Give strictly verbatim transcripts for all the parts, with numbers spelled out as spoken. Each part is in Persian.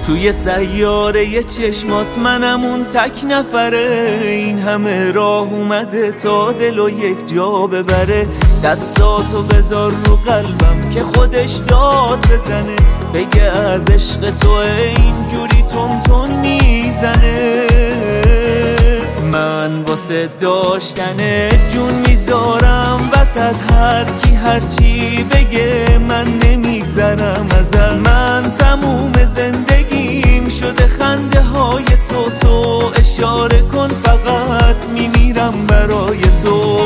توی سیاره چشمات منم اون تک نفره. این همه راه اومده تا دلو یک جا ببره. دستاتو بذار رو قلبم که خودش داد بزنه، بگه از عشق تو اینجوری تون تون میزنه. من واسه داشتن جون میذارم وسط، هر کی هر چی بگه من نمیگذرم ازت. من تموم زندگیم شده خنده های تو، تو اشاره کن فقط میمیرم برای تو.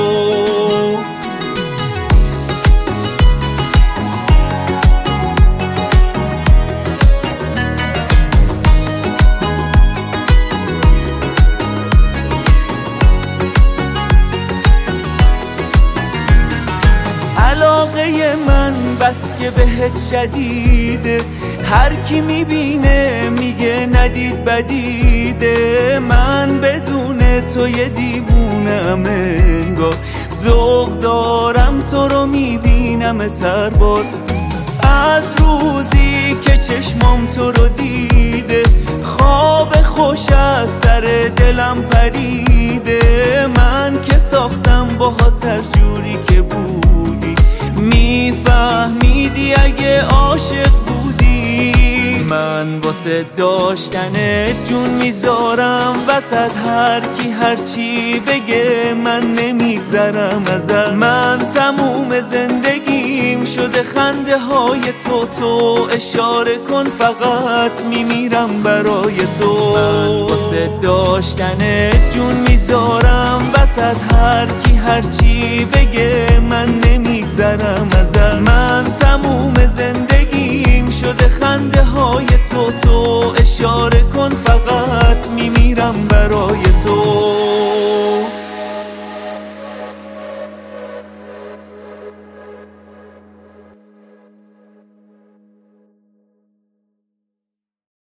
علاقه من بس که بهت شدیده، هر کی میبینه میگه ندید بدیده. من بدون تو یه دیوونم انگار، ذوق دارم تو رو میبینم تر بار. از روزی که چشمام تو رو دیده، خواب خوش از سر دلم پریده. من که ساختم باهات هر جوری که بودی، میفهمیدی اگه عاشق بودی. من واسه داشتن جون میذارم وسط، هر کی هر چی بگه من نمیگذرم ازت. من تموم زندگیم شده خنده های تو، تو اشاره کن فقط میمیرم برای تو. من واسه داشتن جون میذارم وسط، هر کی هر چی بگه من نمیگذرم ازت. من تموم زندگیم شده خنده های تو، تو اشاره کن فقط میمیرم برای تو.